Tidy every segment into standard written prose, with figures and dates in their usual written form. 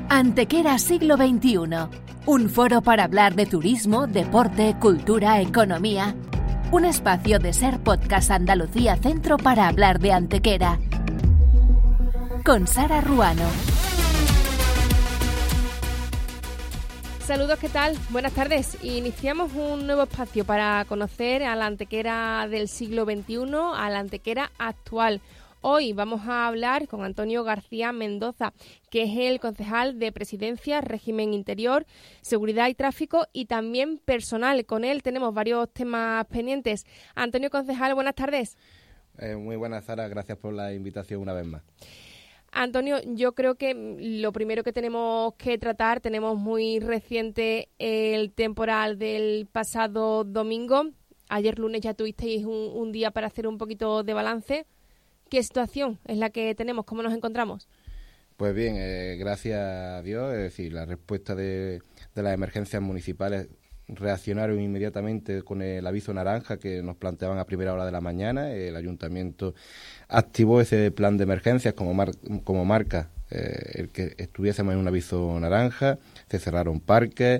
Antequera siglo XXI. Un foro para hablar de turismo, deporte, cultura, economía. Un espacio de Ser Podcast Andalucía Centro para hablar de Antequera. Con Sara Ruano. Saludos, ¿qué tal? Buenas tardes. Iniciamos un nuevo espacio para conocer a la Antequera del siglo XXI, a la Antequera actual. Hoy vamos a hablar con Antonio García Mendoza, que es el concejal de Presidencia, Régimen Interior, Seguridad y Tráfico y también personal. Con él tenemos varios temas pendientes. Antonio, concejal, buenas tardes. Muy buenas, Sara. Gracias por la invitación una vez más. Antonio, yo creo que lo primero que tenemos que tratar, tenemos muy reciente el temporal del pasado domingo. Ayer lunes ya tuvisteis un día para hacer un poquito de balance. ¿Qué situación es la que tenemos? ¿Cómo nos encontramos? Pues bien, gracias a Dios, es decir, la respuesta de las emergencias municipales reaccionaron inmediatamente con el aviso naranja que nos planteaban a primera hora de la mañana. El ayuntamiento activó ese plan de emergencias como marca el que estuviésemos en un aviso naranja. Se cerraron parques,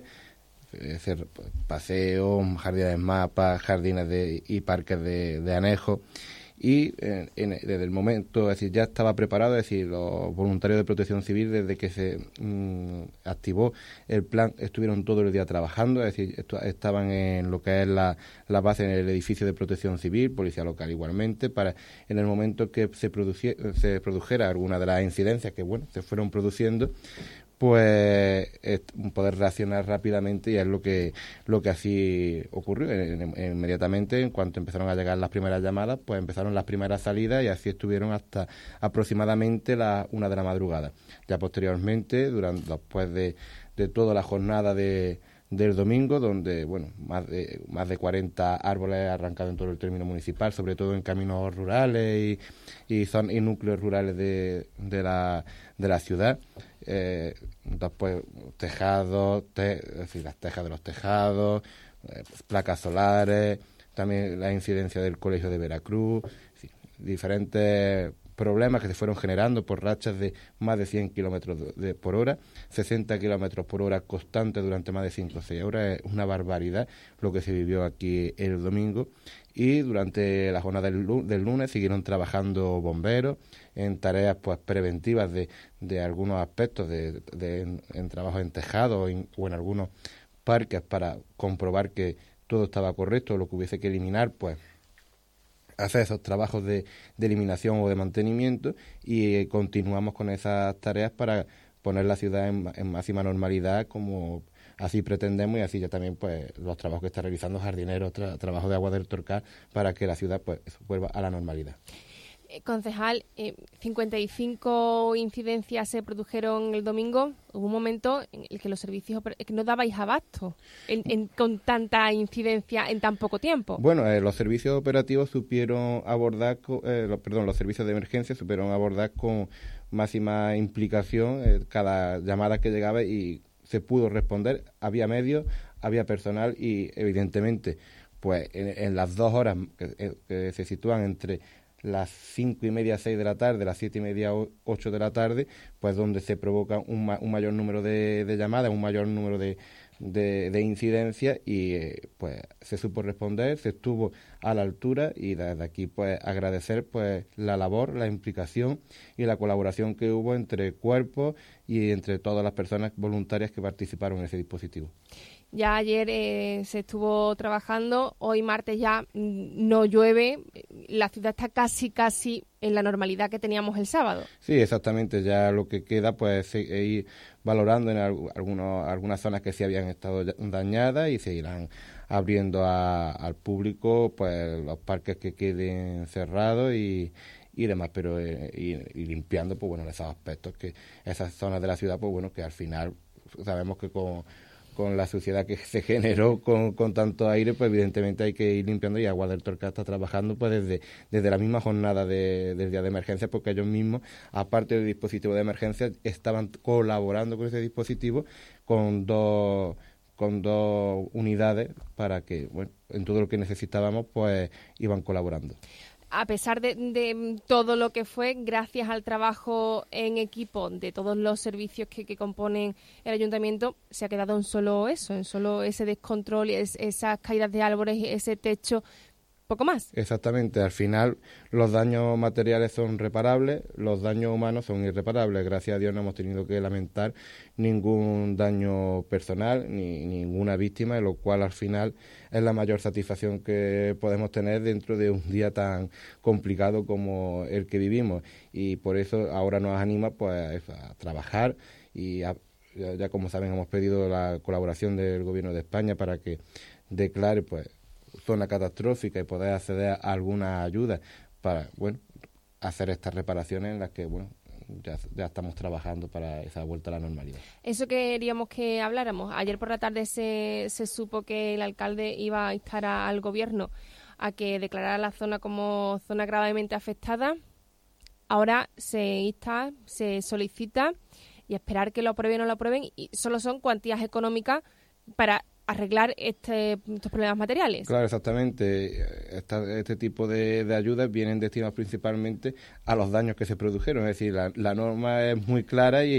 paseos, jardines mapas, jardines y parques de anejo. Y desde el momento, es decir, ya estaba preparado, es decir, los voluntarios de Protección Civil, desde que se activó el plan, estuvieron todo el día trabajando, es decir, estaban en lo que es la base en el edificio de Protección Civil, Policía Local igualmente, para en el momento que se produjera alguna de las incidencias que, bueno, se fueron produciendo, pues poder reaccionar rápidamente, y es lo que así ocurrió. Inmediatamente, en cuanto empezaron a llegar las primeras llamadas, pues empezaron las primeras salidas y así estuvieron hasta aproximadamente las 1 de la madrugada. Ya posteriormente, después de toda la jornada del domingo, donde bueno, más de 40 árboles arrancados en todo el término municipal, sobre todo en caminos rurales y núcleos rurales de la ciudad. Después tejados, es decir, las tejas de los tejados, placas solares, también la incidencia del Colegio de Veracruz, diferentes problemas que se fueron generando por rachas de más de 100 kilómetros por hora, 60 kilómetros por hora constantes durante más de 5 o 6 horas. Es una barbaridad lo que se vivió aquí el domingo. Y durante la jornada del lunes siguieron trabajando bomberos en tareas pues preventivas de algunos aspectos en trabajo en tejado o en algunos parques, para comprobar que todo estaba correcto. Lo que hubiese que eliminar, pues hacer esos trabajos de eliminación o de mantenimiento, y continuamos con esas tareas para poner la ciudad en máxima normalidad, como así pretendemos, y así ya también pues los trabajos que está realizando jardineros, trabajo de agua del Torcal, para que la ciudad pues vuelva a la normalidad. Concejal, 55 incidencias se produjeron el domingo. Hubo un momento en el que los servicios que no dabais abasto con tanta incidencia en tan poco tiempo. Bueno, los servicios operativos supieron abordar, los servicios de emergencia supieron abordar con máxima implicación cada llamada que llegaba, y se pudo responder. Había medios, había personal, y evidentemente pues en las 2 horas que se sitúan entre las 5:30, 6 de la tarde, las 7:30, 8 de la tarde, pues donde se provoca un mayor número de llamadas, un mayor número de incidencias, y pues se supo responder, se estuvo a la altura, y desde aquí pues agradecer pues la labor, la implicación y la colaboración que hubo entre cuerpos y entre todas las personas voluntarias que participaron en ese dispositivo. Ya ayer se estuvo trabajando, hoy martes ya no llueve, la ciudad está casi en la normalidad que teníamos el sábado. Sí, exactamente, ya lo que queda pues es ir valorando en algunas zonas que sí habían estado dañadas, y se irán abriendo al público pues los parques que queden cerrados y demás, pero y limpiando pues bueno esos aspectos, que esas zonas de la ciudad pues bueno, que al final sabemos que con la suciedad que se generó con tanto aire, pues evidentemente hay que ir limpiando, y Agua del Torcal está trabajando pues desde la misma jornada del día de emergencia, porque ellos mismos, aparte del dispositivo de emergencia, estaban colaborando con ese dispositivo con dos unidades, para que, bueno, en todo lo que necesitábamos, pues iban colaborando. a pesar de todo lo que fue, gracias al trabajo en equipo de todos los servicios que componen el ayuntamiento, se ha quedado en solo eso, en solo ese descontrol, esas caídas de árboles, ese techo, poco más. Exactamente, al final los daños materiales son reparables, los daños humanos son irreparables. Gracias a Dios no hemos tenido que lamentar ningún daño personal ni ninguna víctima, lo cual al final es la mayor satisfacción que podemos tener dentro de un día tan complicado como el que vivimos, y por eso ahora nos anima pues a trabajar y ya como saben hemos pedido la colaboración del Gobierno de España para que declare pues zona catastrófica y poder acceder a alguna ayuda para, bueno, hacer estas reparaciones en las que, bueno, ya estamos trabajando para esa vuelta a la normalidad. Eso queríamos que habláramos. Ayer por la tarde se supo que el alcalde iba a instar al gobierno a que declarara la zona como zona gravemente afectada. Ahora se insta, se solicita y esperar que lo aprueben o no lo aprueben, y solo son cuantías económicas para arreglar estos problemas materiales. Claro, exactamente. Este tipo de ayudas vienen destinadas principalmente a los daños que se produjeron. Es decir, la norma es muy clara y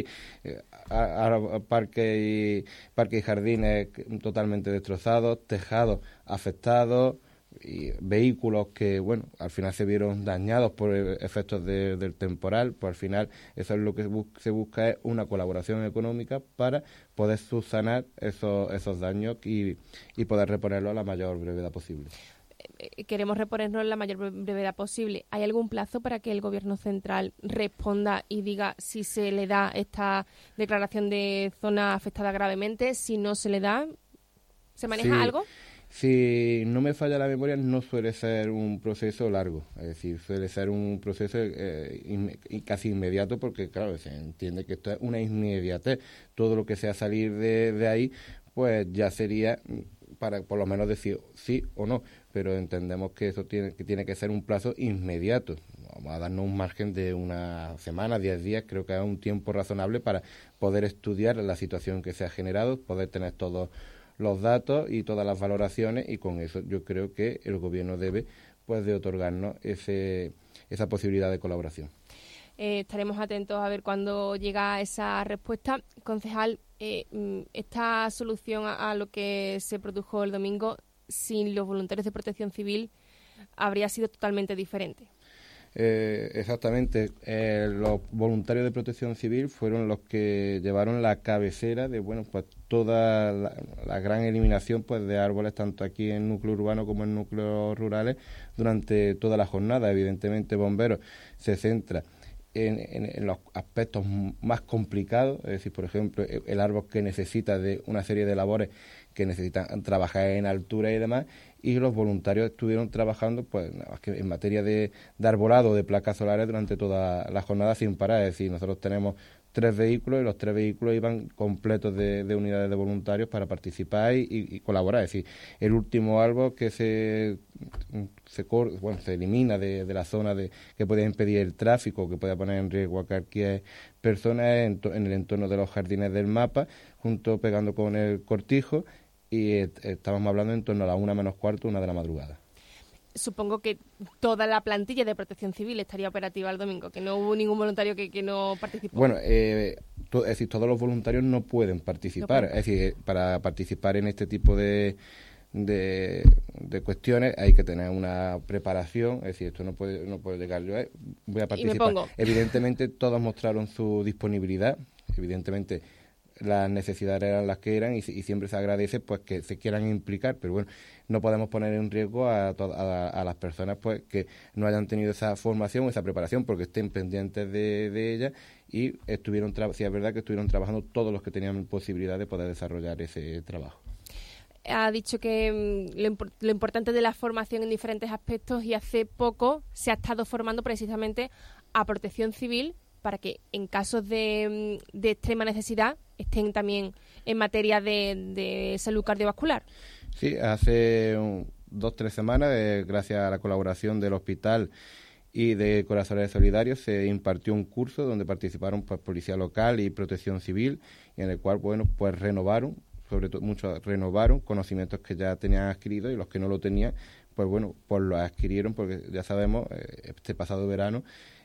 a parques y jardines totalmente destrozados, tejados afectados y vehículos que, bueno, al final se vieron dañados por efectos del temporal. Pues al final eso es lo que se busca, es una colaboración económica para poder subsanar esos daños y poder reponerlos a la mayor brevedad posible. Queremos reponernos en la mayor brevedad posible. ¿Hay algún plazo para que el Gobierno central responda y diga si se le da esta declaración de zona afectada gravemente? Si no se le da, ¿se maneja algo? Si no me falla la memoria, no suele ser un proceso largo, es decir, suele ser un proceso casi inmediato, porque claro, se entiende que esto es una inmediatez. Todo lo que sea salir de ahí, pues ya sería para por lo menos decir sí o no, pero entendemos que eso tiene que ser un plazo inmediato. Vamos a darnos un margen de una semana, 10 días, creo que es un tiempo razonable para poder estudiar la situación que se ha generado, poder tener todos los datos y todas las valoraciones, y con eso yo creo que el gobierno debe pues de otorgarnos esa posibilidad de colaboración. Estaremos atentos a ver cuándo llega esa respuesta. Concejal, esta solución a lo que se produjo el domingo sin los voluntarios de Protección Civil habría sido totalmente diferente. Exactamente, los voluntarios de Protección Civil fueron los que llevaron la cabecera de pues toda la gran eliminación pues de árboles tanto aquí en núcleo urbano como en núcleos rurales durante toda la jornada. Evidentemente Bomberos se centra en los aspectos más complicados, es decir, por ejemplo, el árbol que necesita de una serie de labores que necesitan trabajar en altura y demás, y los voluntarios estuvieron trabajando pues en materia de arbolado, de placas solares durante toda la jornada sin parar. Es decir, nosotros tenemos 3 vehículos y los 3 vehículos iban completos de unidades de voluntarios para participar y colaborar. Es decir, el último árbol que se elimina de la zona que puede impedir el tráfico, que puede poner en riesgo a cualquier persona en el entorno de los jardines del mapa, pegando con el cortijo, y estábamos hablando en torno a las 1 menos cuarto, 1 de la madrugada. Supongo que toda la plantilla de Protección Civil estaría operativa el domingo, que no hubo ningún voluntario que no participó. Bueno, es decir, todos los voluntarios no pueden participar. Es decir, para participar en este tipo de cuestiones hay que tener una preparación. Es decir, esto no puede llegar yo voy a participar. Evidentemente todos mostraron su disponibilidad. Evidentemente las necesidades eran las que eran y siempre se agradece pues que se quieran implicar, pero bueno, no podemos poner en riesgo a las personas pues que no hayan tenido esa formación o esa preparación, porque estén pendientes de ella, y sí es verdad que estuvieron trabajando todos los que tenían posibilidad de poder desarrollar ese trabajo. Ha dicho que lo importante de la formación en diferentes aspectos, y hace poco se ha estado formando precisamente a Protección Civil para que en casos de extrema necesidad estén también en materia de salud cardiovascular. Sí, hace 2-3 semanas, gracias a la colaboración del hospital y de Corazones Solidarios, se impartió un curso donde participaron pues Policía Local y Protección Civil, y en el cual renovaron, sobre todo muchos renovaron conocimientos que ya tenían adquiridos, y los que no lo tenían pues bueno, pues lo adquirieron porque ya sabemos, este pasado verano,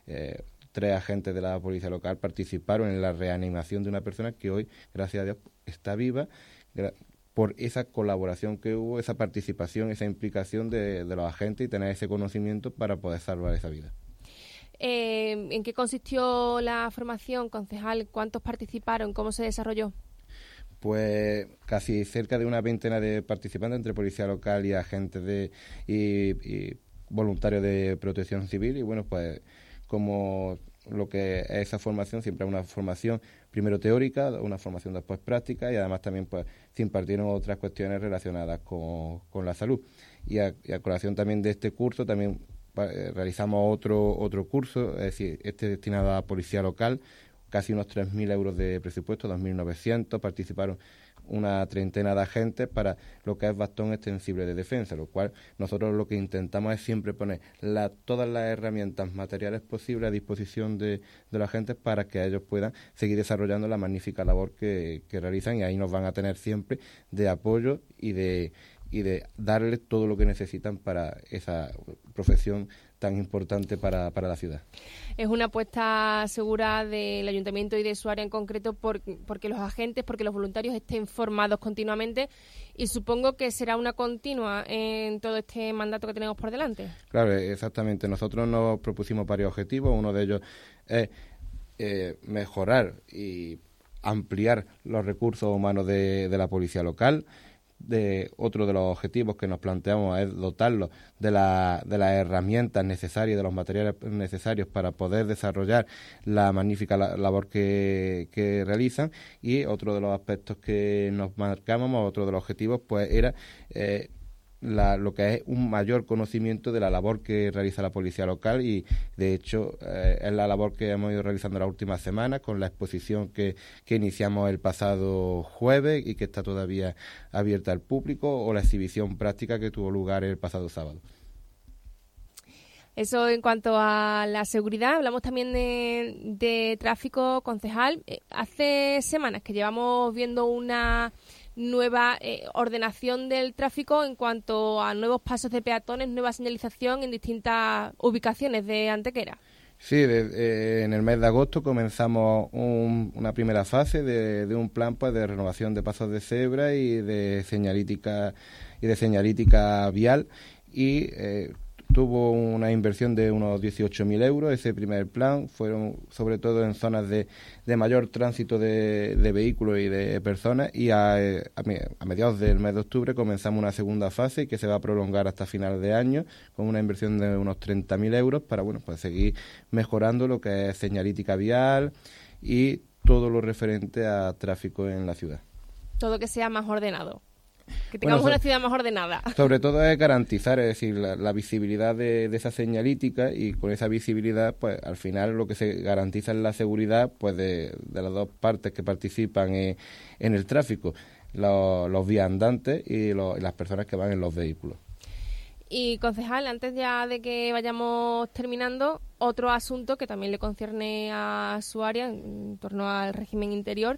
3 agentes de la policía local participaron en la reanimación de una persona que hoy, gracias a Dios, está viva por esa colaboración que hubo, esa participación, esa implicación de los agentes y tener ese conocimiento para poder salvar esa vida. ¿En qué consistió la formación, concejal? ¿Cuántos participaron? ¿Cómo se desarrolló? Pues casi cerca de una veintena de participantes entre policía local y agentes y voluntarios de protección civil. Y bueno, pues como lo que es esa formación, siempre es una formación primero teórica, una formación después práctica, y además también pues se impartieron otras cuestiones relacionadas con la salud. Y a colación también de este curso también realizamos otro curso, es decir, destinado a policía local, casi unos 3.000 euros de presupuesto, 2.900, participaron una treintena de agentes para lo que es bastón extensible de defensa, lo cual nosotros lo que intentamos es siempre poner todas las herramientas materiales posibles a disposición de los agentes para que ellos puedan seguir desarrollando la magnífica labor que realizan, y ahí nos van a tener siempre de apoyo y de darles todo lo que necesitan para esa profesión tan importante para la ciudad. Es una apuesta segura del Ayuntamiento y de su área en concreto porque los agentes, porque los voluntarios estén formados continuamente, y supongo que será una continua en todo este mandato que tenemos por delante. Claro, exactamente. Nosotros nos propusimos varios objetivos. Uno de ellos es mejorar y ampliar los recursos humanos de la policía local. Otro de los objetivos que nos planteamos es dotarlos de las herramientas necesarias, de los materiales necesarios para poder desarrollar la magnífica labor que realizan. Y otro de los aspectos que nos marcábamos, otro de los objetivos, pues era lo que es un mayor conocimiento de la labor que realiza la policía local, y de hecho es la labor que hemos ido realizando las últimas semanas con la exposición que iniciamos el pasado jueves y que está todavía abierta al público, o la exhibición práctica que tuvo lugar el pasado sábado. Eso en cuanto a la seguridad. Hablamos también de tráfico, concejal. Hace semanas que llevamos viendo una nueva ordenación del tráfico en cuanto a nuevos pasos de peatones, nueva señalización en distintas ubicaciones de Antequera. Sí, en el mes de agosto comenzamos una primera fase de un plan pues de renovación de pasos de cebra y de señalítica vial, y tuvo una inversión de unos 18.000 euros. Ese primer plan fueron sobre todo en zonas de mayor tránsito de vehículos y de personas, y a mediados del mes de octubre comenzamos una segunda fase que se va a prolongar hasta final de año con una inversión de unos 30.000 euros para pues seguir mejorando lo que es señalítica vial y todo lo referente a tráfico en la ciudad. Todo que sea más ordenado. Que tengamos una ciudad más ordenada. Sobre todo es garantizar, es decir, la visibilidad de esa señalítica, y con esa visibilidad, pues al final lo que se garantiza es la seguridad pues de las dos partes que participan en el tráfico, los viandantes y las personas que van en los vehículos. Y, concejal, antes ya de que vayamos terminando, otro asunto que también le concierne a su área en torno al régimen interior.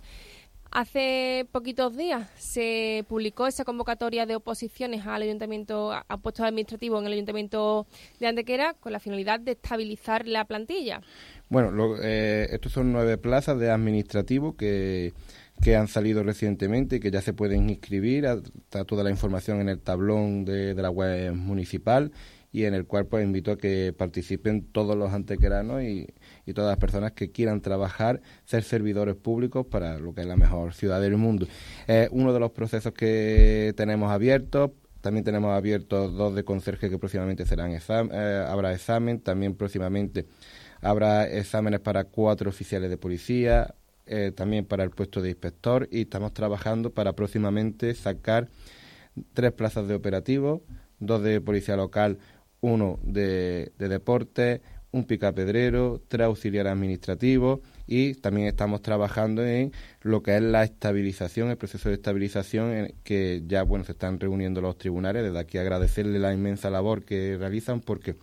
Hace poquitos días se publicó esa convocatoria de oposiciones al ayuntamiento, a puestos administrativos en el ayuntamiento de Antequera, con la finalidad de estabilizar la plantilla. Bueno, estos son 9 plazas de administrativo que han salido recientemente y que ya se pueden inscribir. Está toda la información en el tablón de la web municipal, y en el cual pues invito a que participen todos los antequeranos y todas las personas que quieran trabajar, ser servidores públicos para lo que es la mejor ciudad del mundo. Uno de los procesos que tenemos abiertos. También tenemos abiertos 2 de conserje que próximamente serán habrá examen. También próximamente habrá exámenes para 4 oficiales de policía, también para el puesto de inspector, y estamos trabajando para próximamente sacar 3 plazas de operativo, 2 de policía local, 1 de deporte, un picapedrero, 3 auxiliares administrativos, y también estamos trabajando en lo que es la estabilización, el proceso de estabilización en que ya se están reuniendo los tribunales. Desde aquí agradecerle la inmensa labor que realizan, porque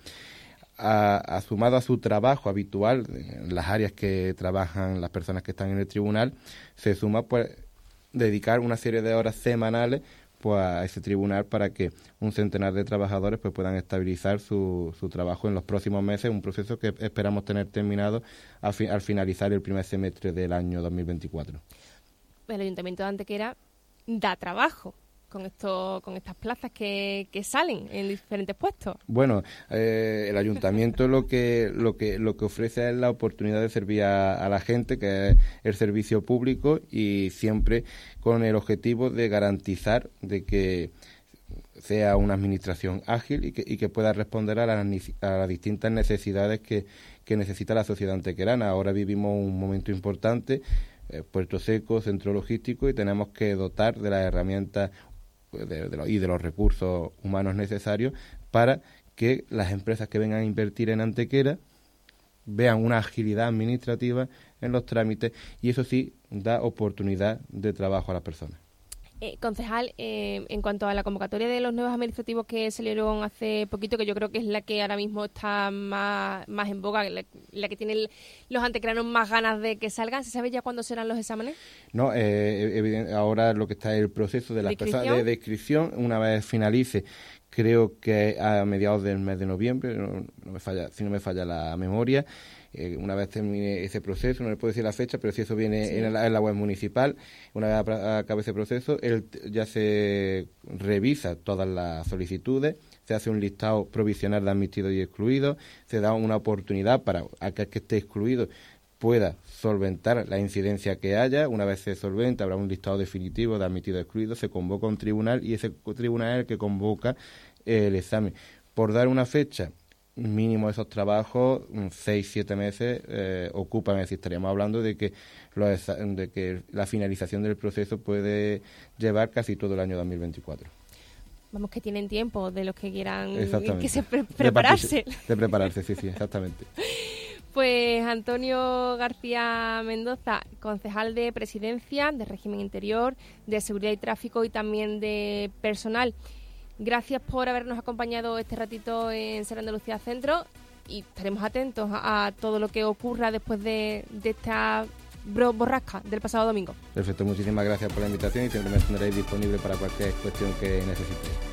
sumado a su trabajo habitual en las áreas que trabajan las personas que están en el tribunal, se suma pues dedicar una serie de horas semanales pues a ese tribunal para que un centenar de trabajadores pues puedan estabilizar su trabajo en los próximos meses, un proceso que esperamos tener terminado al finalizar el primer semestre del año 2024. El Ayuntamiento de Antequera da trabajo con estas plazas que salen en diferentes puestos. Bueno, el ayuntamiento lo que ofrece es la oportunidad de servir a la gente, que es el servicio público, y siempre con el objetivo de garantizar de que sea una administración ágil y que pueda responder a las distintas necesidades que necesita la sociedad antequerana. Ahora vivimos un momento importante, Puerto Seco, centro logístico, y tenemos que dotar de las herramientas y de los recursos humanos necesarios para que las empresas que vengan a invertir en Antequera vean una agilidad administrativa en los trámites, y eso sí da oportunidad de trabajo a las personas. Concejal, en cuanto a la convocatoria de los nuevos administrativos que salieron hace poquito, que yo creo que es la que ahora mismo está más en boga, la que tienen los antequeranos más ganas de que salgan, ¿se sabe ya cuándo serán los exámenes? No, ahora lo que está es el proceso de las personas de inscripción. Una vez finalice, creo que a mediados del mes de noviembre, si no me falla la memoria. Una vez termine ese proceso, no le puedo decir la fecha, pero si eso viene en la web municipal, una vez acabe ese proceso, ya se revisa todas las solicitudes, se hace un listado provisional de admitidos y excluidos, se da una oportunidad para aquel que esté excluido pueda solventar la incidencia que haya. Una vez se solventa, habrá un listado definitivo de admitidos y excluidos, se convoca un tribunal y ese tribunal es el que convoca el examen. Por dar una fecha, mínimo esos trabajos, 6-7 meses ocupan, es decir, estaríamos hablando de que la finalización del proceso puede llevar casi todo el año 2024. Vamos, que tienen tiempo de los que quieran prepararse. De prepararse, sí, exactamente. Pues Antonio García Mendoza, concejal de Presidencia, de Régimen Interior, de Seguridad y Tráfico y también de Personal. Gracias por habernos acompañado este ratito en Ser Andalucía Centro, y estaremos atentos a todo lo que ocurra después de esta borrasca del pasado domingo. Perfecto, muchísimas gracias por la invitación y siempre me tendréis disponible para cualquier cuestión que necesitéis.